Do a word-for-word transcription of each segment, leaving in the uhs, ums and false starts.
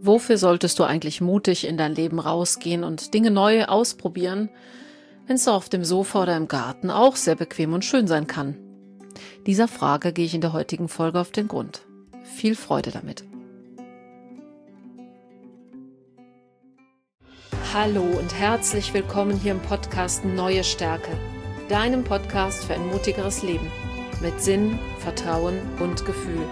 Wofür solltest du eigentlich mutig in dein Leben rausgehen und Dinge neu ausprobieren, wenn es auf dem Sofa oder im Garten auch sehr bequem und schön sein kann? Dieser Frage gehe ich in der heutigen Folge auf den Grund. Viel Freude damit. Hallo und herzlich willkommen hier im Podcast Neue Stärke, deinem Podcast für ein mutigeres Leben mit Sinn, Vertrauen und Gefühl.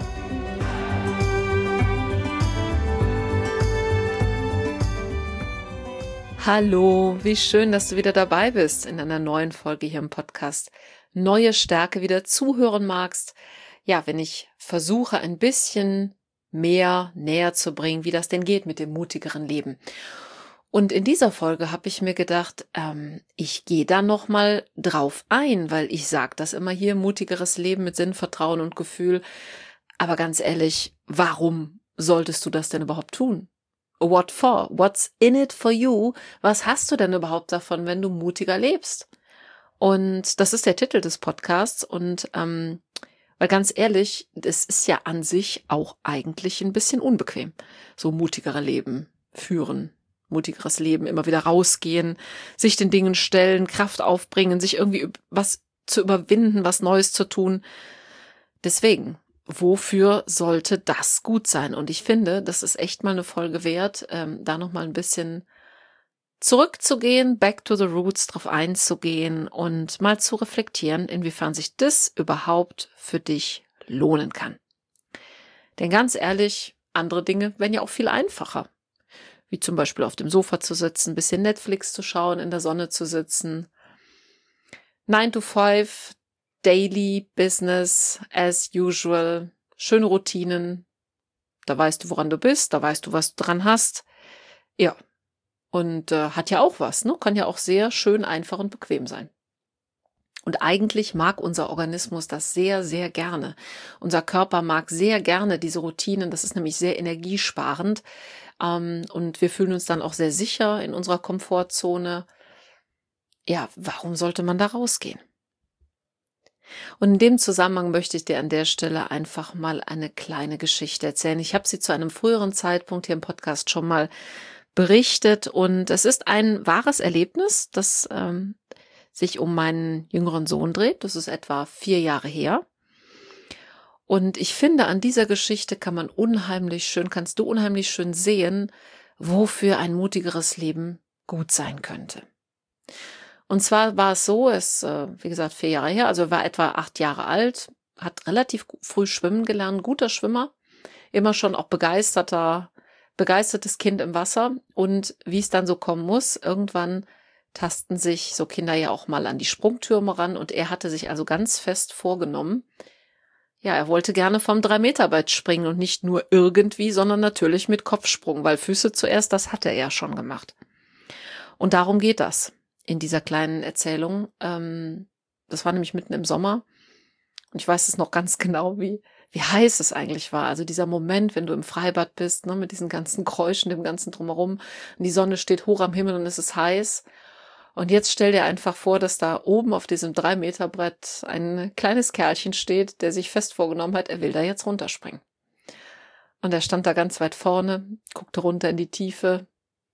Hallo, wie schön, dass du wieder dabei bist in einer neuen Folge hier im Podcast Neue Stärke, wieder zuhören magst. Ja, wenn ich versuche, ein bisschen mehr näher zu bringen, wie das denn geht mit dem mutigeren Leben. Und in dieser Folge habe ich mir gedacht, ähm, ich gehe da nochmal drauf ein, weil ich sage das immer hier, mutigeres Leben mit Sinn, Vertrauen und Gefühl. Aber ganz ehrlich, warum solltest du das denn überhaupt tun? What for? What's in it for you? Was hast du denn überhaupt davon, wenn du mutiger lebst? Und das ist der Titel des Podcasts. Und ähm, weil ganz ehrlich, es ist ja an sich auch eigentlich ein bisschen unbequem, so mutigere Leben führen. Mutigeres Leben, immer wieder rausgehen, sich den Dingen stellen, Kraft aufbringen, sich irgendwie was zu überwinden, was Neues zu tun. Deswegen, wofür sollte das gut sein? Und ich finde, das ist echt mal eine Folge wert, ähm, da noch mal ein bisschen zurückzugehen, back to the roots, drauf einzugehen und mal zu reflektieren, inwiefern sich das überhaupt für dich lohnen kann. Denn ganz ehrlich, andere Dinge wären ja auch viel einfacher. Wie zum Beispiel auf dem Sofa zu sitzen, ein bisschen Netflix zu schauen, in der Sonne zu sitzen. nine to five, Daily Business as usual, schöne Routinen. Da weißt du, woran du bist, da weißt du, was du dran hast. Ja, und äh, hat ja auch was, ne? Kann ja auch sehr schön, einfach und bequem sein. Und eigentlich mag unser Organismus das sehr, sehr gerne. Unser Körper mag sehr gerne diese Routinen. Das ist nämlich sehr energiesparend. Ähm, und wir fühlen uns dann auch sehr sicher in unserer Komfortzone. Ja, warum sollte man da rausgehen? Und in dem Zusammenhang möchte ich dir an der Stelle einfach mal eine kleine Geschichte erzählen. Ich habe sie zu einem früheren Zeitpunkt hier im Podcast schon mal berichtet und es ist ein wahres Erlebnis, das ähm, sich um meinen jüngeren Sohn dreht. Das ist etwa vier Jahre her. Und ich finde, an dieser Geschichte kann man unheimlich schön, kannst du unheimlich schön sehen, wofür ein mutigeres Leben gut sein könnte. Und zwar war es so, es, wie gesagt, vier Jahre her, also er war etwa acht Jahre alt, hat relativ früh schwimmen gelernt, guter Schwimmer, immer schon auch begeisterter, begeistertes Kind im Wasser. Und wie es dann so kommen muss, irgendwann tasten sich so Kinder ja auch mal an die Sprungtürme ran und er hatte sich also ganz fest vorgenommen, ja, er wollte gerne vom drei Meter Brett springen und nicht nur irgendwie, sondern natürlich mit Kopfsprung, weil Füße zuerst, das hatte er ja schon gemacht. Und darum geht das in dieser kleinen Erzählung. Ähm, das war nämlich mitten im Sommer und ich weiß es noch ganz genau, wie wie heiß es eigentlich war. Also dieser Moment, wenn du im Freibad bist, ne, mit diesen ganzen Geräuschen, dem ganzen Drumherum und die Sonne steht hoch am Himmel und es ist heiß. Und jetzt stell dir einfach vor, dass da oben auf diesem drei Meter Brett ein kleines Kerlchen steht, der sich fest vorgenommen hat, er will da jetzt runterspringen. Und er stand da ganz weit vorne, guckte runter in die Tiefe,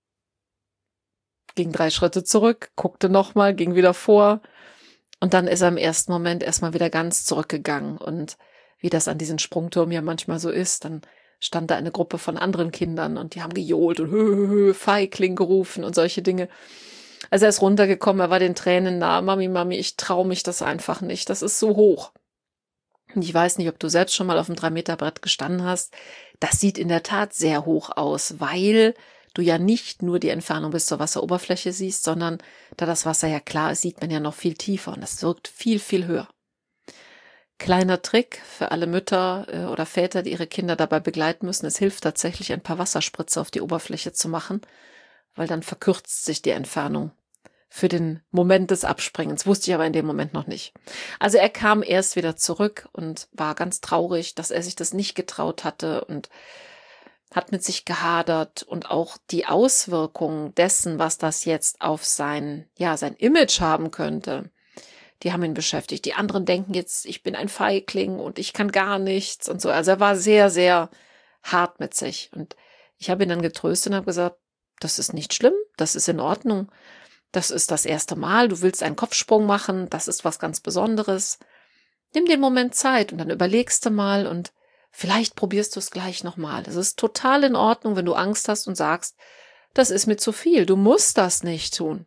ging drei Schritte zurück, guckte nochmal, ging wieder vor. Und dann ist er im ersten Moment erstmal wieder ganz zurückgegangen. Und wie das an diesen Sprungturm ja manchmal so ist, dann stand da eine Gruppe von anderen Kindern und die haben gejohlt und hö, hö, hö, Feigling gerufen und solche Dinge. Also er ist runtergekommen, er war den Tränen nah. Mami, Mami, ich traue mich das einfach nicht. Das ist so hoch. Und ich weiß nicht, ob du selbst schon mal auf dem drei Meter Brett gestanden hast. Das sieht in der Tat sehr hoch aus, weil du ja nicht nur die Entfernung bis zur Wasseroberfläche siehst, sondern da das Wasser ja klar ist, sieht man ja noch viel tiefer und das wirkt viel, viel höher. Kleiner Trick für alle Mütter äh, oder Väter, die ihre Kinder dabei begleiten müssen. Es hilft tatsächlich, ein paar Wasserspritze auf die Oberfläche zu machen, weil dann verkürzt sich die Entfernung für den Moment des Abspringens. Wusste ich aber in dem Moment noch nicht. Also er kam erst wieder zurück und war ganz traurig, dass er sich das nicht getraut hatte und hat mit sich gehadert und auch die Auswirkungen dessen, was das jetzt auf sein, ja, sein Image haben könnte, die haben ihn beschäftigt. Die anderen denken jetzt, ich bin ein Feigling und ich kann gar nichts und so. Also er war sehr, sehr hart mit sich und Ich habe ihn dann getröstet und habe gesagt, das ist nicht schlimm, das ist in Ordnung. Das ist das erste Mal, du willst einen Kopfsprung machen, das ist was ganz Besonderes. Nimm den Moment Zeit und dann überlegst du mal und vielleicht probierst du es gleich nochmal. Es ist total in Ordnung, wenn du Angst hast und sagst, das ist mir zu viel, du musst das nicht tun.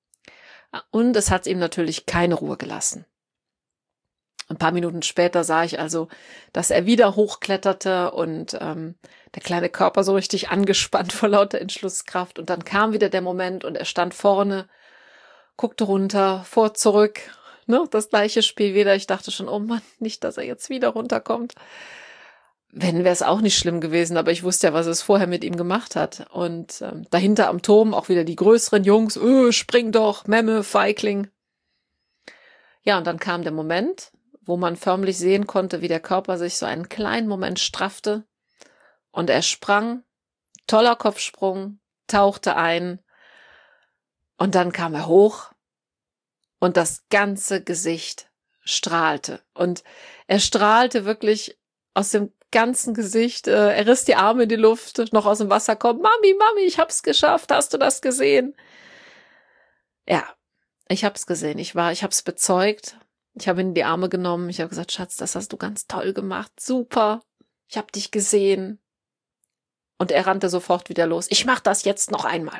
Und es hat ihm natürlich keine Ruhe gelassen. Ein paar Minuten später sah ich also, dass er wieder hochkletterte und ähm, der kleine Körper so richtig angespannt vor lauter Entschlusskraft. Und dann kam wieder der Moment und er stand vorne, guckte runter, vor, zurück, ne, das gleiche Spiel wieder. Ich dachte schon, oh Mann, nicht, dass er jetzt wieder runterkommt. Wenn, wäre es auch nicht schlimm gewesen, aber ich wusste ja, was es vorher mit ihm gemacht hat. Und ähm, dahinter am Turm auch wieder die größeren Jungs, öh, spring doch, Memme, Feigling. Ja, und dann kam der Moment, wo man förmlich sehen konnte, wie der Körper sich so einen kleinen Moment straffte und er sprang, toller Kopfsprung, tauchte ein und dann kam er hoch und das ganze Gesicht strahlte und er strahlte wirklich aus dem ganzen Gesicht, äh, er riss die Arme in die Luft, noch aus dem Wasser kommt, Mami, Mami, ich hab's geschafft, hast du das gesehen? Ja, ich hab's gesehen, ich war, ich hab's bezeugt. Ich habe ihn in die Arme genommen. Ich habe gesagt, Schatz, das hast du ganz toll gemacht. Super. Ich habe dich gesehen. Und er rannte sofort wieder los. Ich mache das jetzt noch einmal.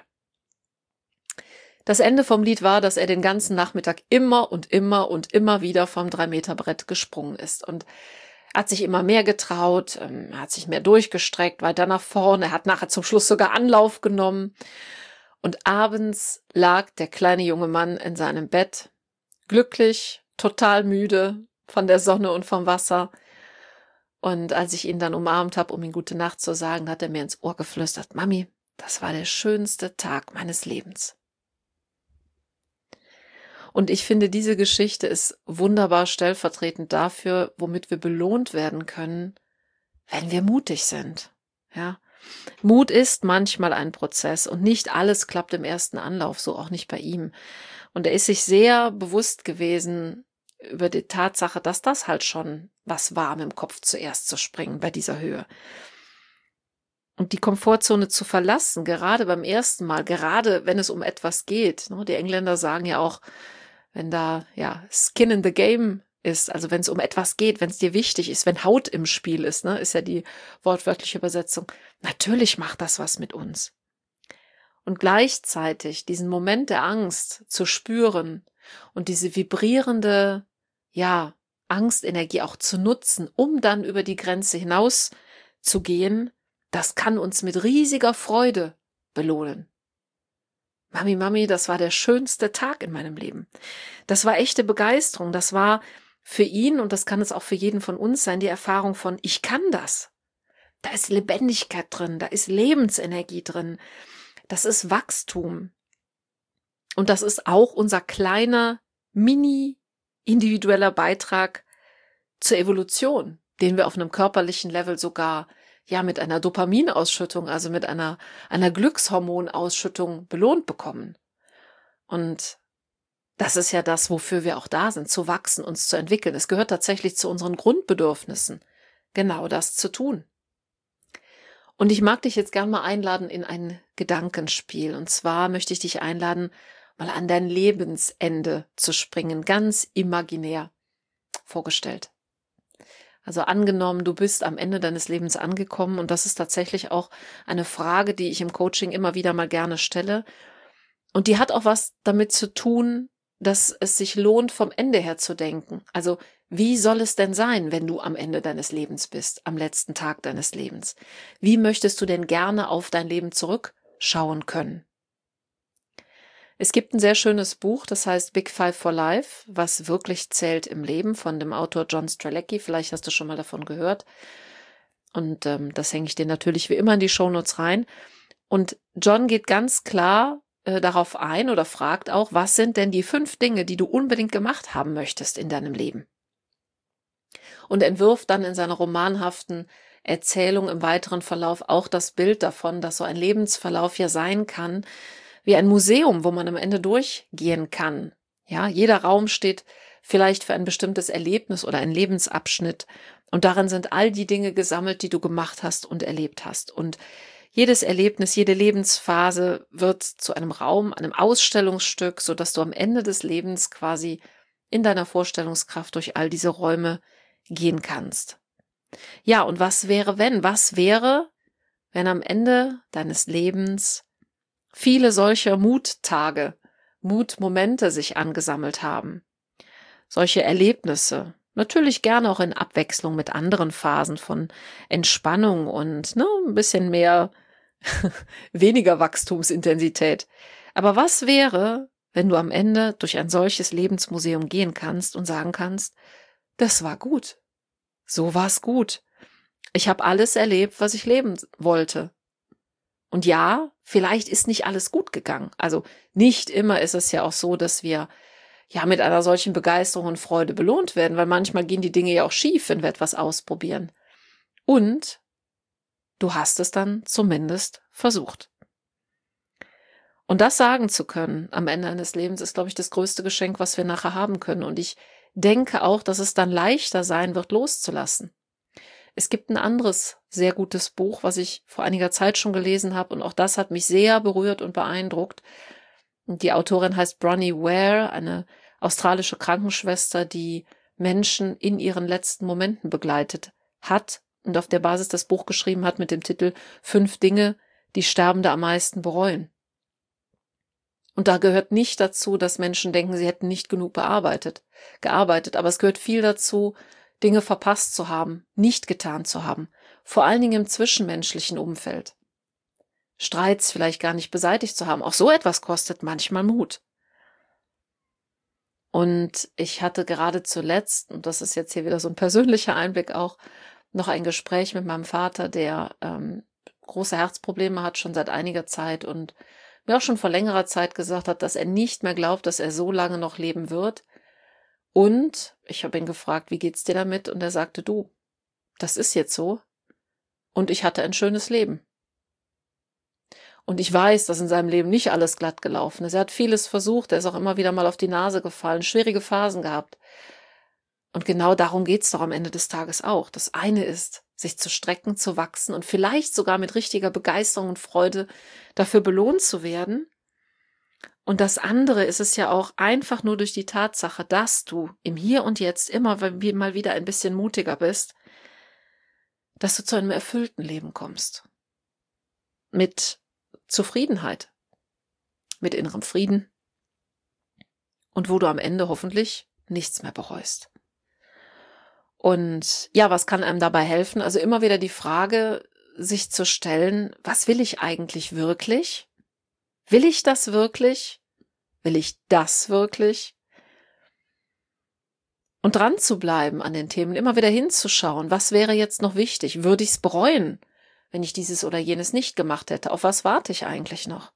Das Ende vom Lied war, dass er den ganzen Nachmittag immer und immer und immer wieder vom drei Meter Brett gesprungen ist. Und er hat sich immer mehr getraut. Er hat sich mehr durchgestreckt, weiter nach vorne. Er hat nachher zum Schluss sogar Anlauf genommen. Und abends lag der kleine junge Mann in seinem Bett, glücklich, total müde von der Sonne und vom Wasser. Und als ich ihn dann umarmt habe, um ihm gute Nacht zu sagen, hat er mir ins Ohr geflüstert, Mami, das war der schönste Tag meines Lebens. Und ich finde, diese Geschichte ist wunderbar stellvertretend dafür, womit wir belohnt werden können, wenn wir mutig sind. Ja, Mut ist manchmal ein Prozess und nicht alles klappt im ersten Anlauf, so auch nicht bei ihm. Und er ist sich sehr bewusst gewesen über die Tatsache, dass das halt schon was war, mit dem Kopf zuerst zu springen bei dieser Höhe. Und die Komfortzone zu verlassen, gerade beim ersten Mal, gerade wenn es um etwas geht. Die Engländer sagen ja auch, wenn da ja Skin in the Game ist, also wenn es um etwas geht, wenn es dir wichtig ist, wenn Haut im Spiel ist, ne, ist ja die wortwörtliche Übersetzung. Natürlich macht das was mit uns. Und gleichzeitig diesen Moment der Angst zu spüren und diese vibrierende, ja, Angstenergie auch zu nutzen, um dann über die Grenze hinaus zu gehen, das kann uns mit riesiger Freude belohnen. Mami, Mami, das war der schönste Tag in meinem Leben. Das war echte Begeisterung. Das war für ihn, und das kann es auch für jeden von uns sein, die Erfahrung von, ich kann das. Da ist Lebendigkeit drin, da ist Lebensenergie drin. Das ist Wachstum. Und das ist auch unser kleiner, mini, individueller Beitrag zur Evolution, den wir auf einem körperlichen Level sogar ja mit einer Dopaminausschüttung, also mit einer, einer Glückshormonausschüttung belohnt bekommen. Und das ist ja das, wofür wir auch da sind, zu wachsen, uns zu entwickeln. Es gehört tatsächlich zu unseren Grundbedürfnissen, genau das zu tun. Und ich mag dich jetzt gern mal einladen in ein Gedankenspiel. Und zwar möchte ich dich einladen, mal an dein Lebensende zu springen, ganz imaginär vorgestellt. Also angenommen, du bist am Ende deines Lebens angekommen, und das ist tatsächlich auch eine Frage, die ich im Coaching immer wieder mal gerne stelle. Und die hat auch was damit zu tun, dass es sich lohnt, vom Ende her zu denken. Also wie soll es denn sein, wenn du am Ende deines Lebens bist, am letzten Tag deines Lebens? Wie möchtest du denn gerne auf dein Leben zurückschauen können? Es gibt ein sehr schönes Buch, das heißt Big Five for Life, was wirklich zählt im Leben, von dem Autor John Strzelecki. Vielleicht hast du schon mal davon gehört. Und ähm, das hänge ich dir natürlich wie immer in die Shownotes rein. Und John geht ganz klar äh, darauf ein oder fragt auch, was sind denn die fünf Dinge, die du unbedingt gemacht haben möchtest in deinem Leben? Und entwirft dann in seiner romanhaften Erzählung im weiteren Verlauf auch das Bild davon, dass so ein Lebensverlauf ja sein kann, wie ein Museum, wo man am Ende durchgehen kann. Ja, jeder Raum steht vielleicht für ein bestimmtes Erlebnis oder einen Lebensabschnitt. Und darin sind all die Dinge gesammelt, die du gemacht hast und erlebt hast. Und Jedes Erlebnis, jede Lebensphase wird zu einem Raum, einem Ausstellungsstück, sodass du am Ende des Lebens quasi in deiner Vorstellungskraft durch all diese Räume gehen kannst. Ja, und was wäre, wenn? Was wäre, wenn am Ende deines Lebens viele solcher Muttage, Mutmomente sich angesammelt haben? Solche Erlebnisse, natürlich gerne auch in Abwechslung mit anderen Phasen von Entspannung und ne, ein bisschen mehr, weniger Wachstumsintensität. Aber was wäre, wenn du am Ende durch ein solches Lebensmuseum gehen kannst und sagen kannst, das war gut, so war's gut. Ich habe alles erlebt, was ich leben wollte. Und ja, vielleicht ist nicht alles gut gegangen. Also nicht immer ist es ja auch so, dass wir ja mit einer solchen Begeisterung und Freude belohnt werden, weil manchmal gehen die Dinge ja auch schief, wenn wir etwas ausprobieren. Und du hast es dann zumindest versucht. Und das sagen zu können am Ende eines Lebens ist, glaube ich, das größte Geschenk, was wir nachher haben können. Und ich denke auch, dass es dann leichter sein wird, loszulassen. Es gibt ein anderes sehr gutes Buch, was ich vor einiger Zeit schon gelesen habe, und auch das hat mich sehr berührt und beeindruckt. Und die Autorin heißt Bronnie Ware, eine australische Krankenschwester, die Menschen in ihren letzten Momenten begleitet hat und auf der Basis das Buch geschrieben hat mit dem Titel Fünf Dinge, die Sterbende am meisten bereuen. Und da gehört nicht dazu, dass Menschen denken, sie hätten nicht genug bearbeitet, gearbeitet, aber es gehört viel dazu, Dinge verpasst zu haben, nicht getan zu haben, vor allen Dingen im zwischenmenschlichen Umfeld. Streits vielleicht gar nicht beseitigt zu haben. Auch so etwas kostet manchmal Mut. Und ich hatte gerade zuletzt, und das ist jetzt hier wieder so ein persönlicher Einblick auch, noch ein Gespräch mit meinem Vater, der ähm, große Herzprobleme hat, schon seit einiger Zeit und mir auch schon vor längerer Zeit gesagt hat, dass er nicht mehr glaubt, dass er so lange noch leben wird. Und ich habe ihn gefragt, wie geht's dir damit? Und er sagte, du, das ist jetzt so. Und ich hatte ein schönes Leben. Und ich weiß, dass in seinem Leben nicht alles glatt gelaufen ist. Er hat vieles versucht, er ist auch immer wieder mal auf die Nase gefallen, schwierige Phasen gehabt. Und genau darum geht's doch am Ende des Tages auch. Das eine ist, sich zu strecken, zu wachsen und vielleicht sogar mit richtiger Begeisterung und Freude dafür belohnt zu werden. Und das andere ist es ja auch einfach nur durch die Tatsache, dass du im Hier und Jetzt immer mal wieder ein bisschen mutiger bist, dass du zu einem erfüllten Leben kommst. Mit Zufriedenheit, mit innerem Frieden und wo du am Ende hoffentlich nichts mehr bereust. Und ja, was kann einem dabei helfen? Also immer wieder die Frage, sich zu stellen, was will ich eigentlich wirklich? Will ich das wirklich? Will ich das wirklich? Und dran zu bleiben an den Themen, immer wieder hinzuschauen, was wäre jetzt noch wichtig? Würde ich es bereuen, wenn ich dieses oder jenes nicht gemacht hätte? Auf was warte ich eigentlich noch?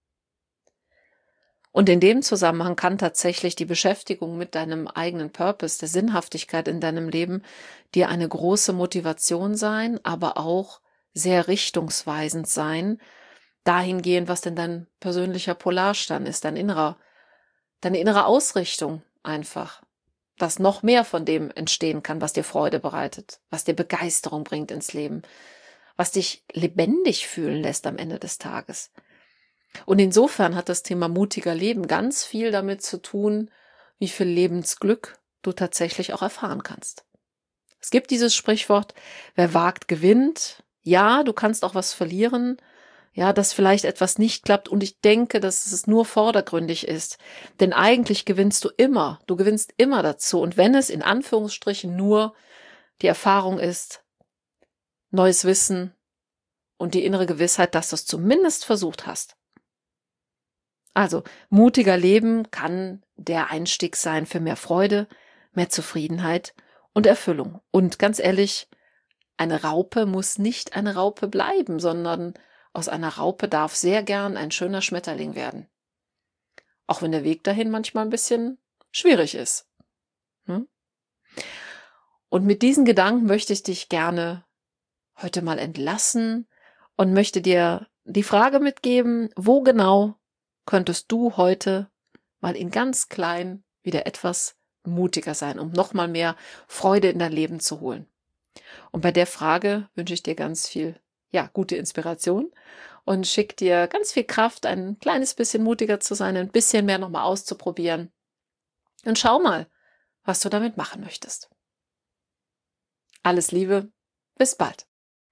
Und in dem Zusammenhang kann tatsächlich die Beschäftigung mit deinem eigenen Purpose, der Sinnhaftigkeit in deinem Leben, dir eine große Motivation sein, aber auch sehr richtungsweisend sein, dahingehend, was denn dein persönlicher Polarstern ist, dein innerer, deine innere Ausrichtung einfach, dass noch mehr von dem entstehen kann, was dir Freude bereitet, was dir Begeisterung bringt ins Leben, was dich lebendig fühlen lässt am Ende des Tages. Und insofern hat das Thema mutiger Leben ganz viel damit zu tun, wie viel Lebensglück du tatsächlich auch erfahren kannst. Es gibt dieses Sprichwort, wer wagt, gewinnt. Ja, du kannst auch was verlieren, ja, dass vielleicht etwas nicht klappt, und ich denke, dass es nur vordergründig ist, denn eigentlich gewinnst du immer, du gewinnst immer dazu, und wenn es in Anführungsstrichen nur die Erfahrung ist, neues Wissen und die innere Gewissheit, dass du es zumindest versucht hast. Also, mutiger Leben kann der Einstieg sein für mehr Freude, mehr Zufriedenheit und Erfüllung. Und ganz ehrlich, eine Raupe muss nicht eine Raupe bleiben, sondern aus einer Raupe darf sehr gern ein schöner Schmetterling werden. Auch wenn der Weg dahin manchmal ein bisschen schwierig ist. Hm? Und mit diesen Gedanken möchte ich dich gerne heute mal entlassen und möchte dir die Frage mitgeben, wo genau könntest du heute mal in ganz klein wieder etwas mutiger sein, um nochmal mehr Freude in dein Leben zu holen. Und bei der Frage wünsche ich dir ganz viel ja, gute Inspiration und schicke dir ganz viel Kraft, ein kleines bisschen mutiger zu sein, ein bisschen mehr nochmal auszuprobieren. Und schau mal, was du damit machen möchtest. Alles Liebe, bis bald.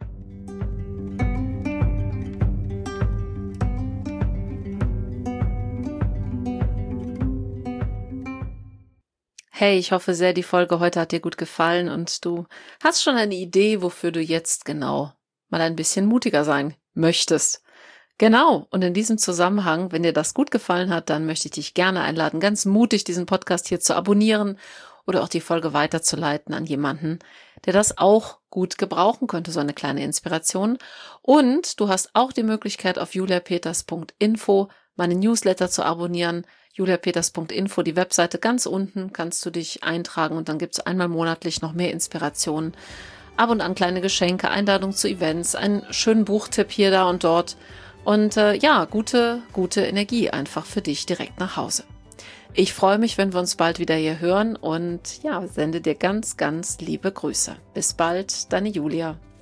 Hey, ich hoffe sehr, die Folge heute hat dir gut gefallen und du hast schon eine Idee, wofür du jetzt genau mal ein bisschen mutiger sein möchtest. Genau, und in diesem Zusammenhang, wenn dir das gut gefallen hat, dann möchte ich dich gerne einladen, ganz mutig diesen Podcast hier zu abonnieren oder auch die Folge weiterzuleiten an jemanden, der das auch gut gebrauchen könnte, so eine kleine Inspiration. Und du hast auch die Möglichkeit, auf julia peters punkt info meine Newsletter zu abonnieren. julia peters punkt info, die Webseite ganz unten, kannst du dich eintragen und dann gibt es einmal monatlich noch mehr Inspirationen. Ab und an kleine Geschenke, Einladung zu Events, einen schönen Buchtipp hier, da und dort. Und äh, ja, gute, gute Energie einfach für dich direkt nach Hause. Ich freue mich, wenn wir uns bald wieder hier hören und ja, sende dir ganz, ganz liebe Grüße. Bis bald, deine Julia.